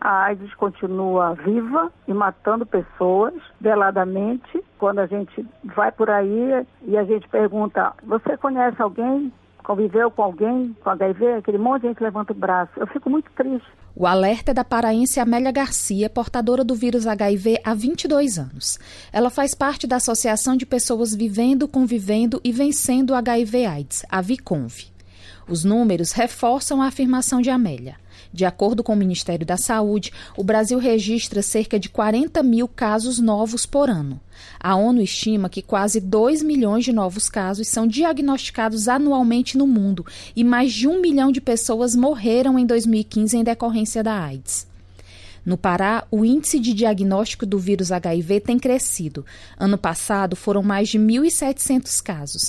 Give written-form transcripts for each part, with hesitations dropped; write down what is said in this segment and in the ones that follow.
A AIDS continua viva e matando pessoas veladamente. Quando a gente vai por aí e a gente pergunta, você conhece alguém? Conviveu com alguém com HIV? Aquele monte de gente levanta o braço. Eu fico muito triste. O alerta é da paraense Amélia Garcia, portadora do vírus HIV há 22 anos. Ela faz parte da Associação de Pessoas Vivendo, Convivendo e Vencendo o HIV/AIDS, a VICONV. Os números reforçam a afirmação de Amélia. De acordo com o Ministério da Saúde, o Brasil registra cerca de 40 mil casos novos por ano. A ONU estima que quase 2 milhões de novos casos são diagnosticados anualmente no mundo e mais de 1 milhão de pessoas morreram em 2015 em decorrência da AIDS. No Pará, o índice de diagnóstico do vírus HIV tem crescido. Ano passado foram mais de 1.700 casos,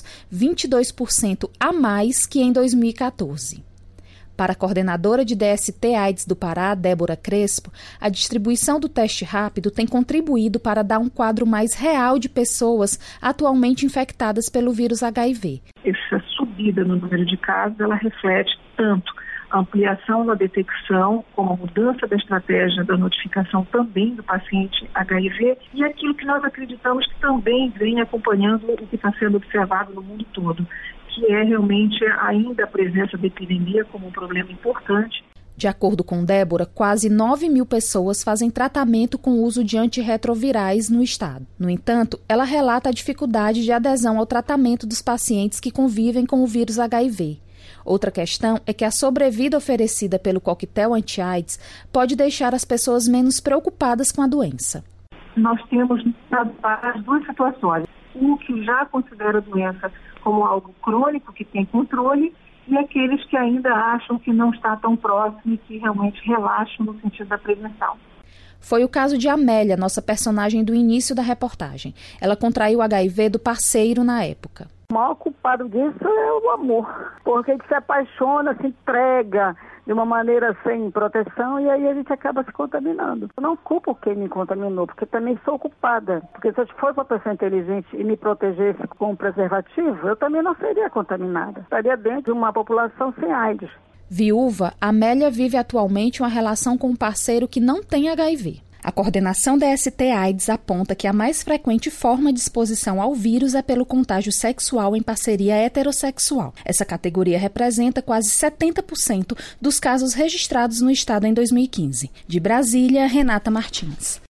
22% a mais que em 2014. Para a coordenadora de DST-AIDS do Pará, Débora Crespo, a distribuição do teste rápido tem contribuído para dar um quadro mais real de pessoas atualmente infectadas pelo vírus HIV. Essa subida no número de casos, ela reflete tanto a ampliação da detecção, como a mudança da estratégia da notificação também do paciente HIV e aquilo que nós acreditamos que também vem acompanhando o que está sendo observado no mundo todo, que é realmente ainda a presença da epidemia como um problema importante. De acordo com Débora, quase 9 mil pessoas fazem tratamento com o uso de antirretrovirais no estado. No entanto, ela relata a dificuldade de adesão ao tratamento dos pacientes que convivem com o vírus HIV. Outra questão é que a sobrevida oferecida pelo coquetel anti-AIDS pode deixar as pessoas menos preocupadas com a doença. Nós temos as duas situações. Um que já considera a doença como algo crônico, que tem controle, e aqueles que ainda acham que não está tão próximo e que realmente relaxam no sentido da prevenção. Foi o caso de Amélia, nossa personagem do início da reportagem. Ela contraiu HIV do parceiro na época. O maior culpado disso é o amor, porque a gente se apaixona, se entrega de uma maneira sem proteção e aí a gente acaba se contaminando. Eu não culpo quem me contaminou, porque também sou culpada. Porque se eu fosse uma pessoa inteligente e me protegesse com um preservativo, eu também não seria contaminada. Estaria dentro de uma população sem AIDS. Viúva, Amélia vive atualmente uma relação com um parceiro que não tem HIV. A coordenação da DST-AIDS aponta que a mais frequente forma de exposição ao vírus é pelo contágio sexual em parceria heterossexual. Essa categoria representa quase 70% dos casos registrados no estado em 2015. De Brasília, Renata Martins.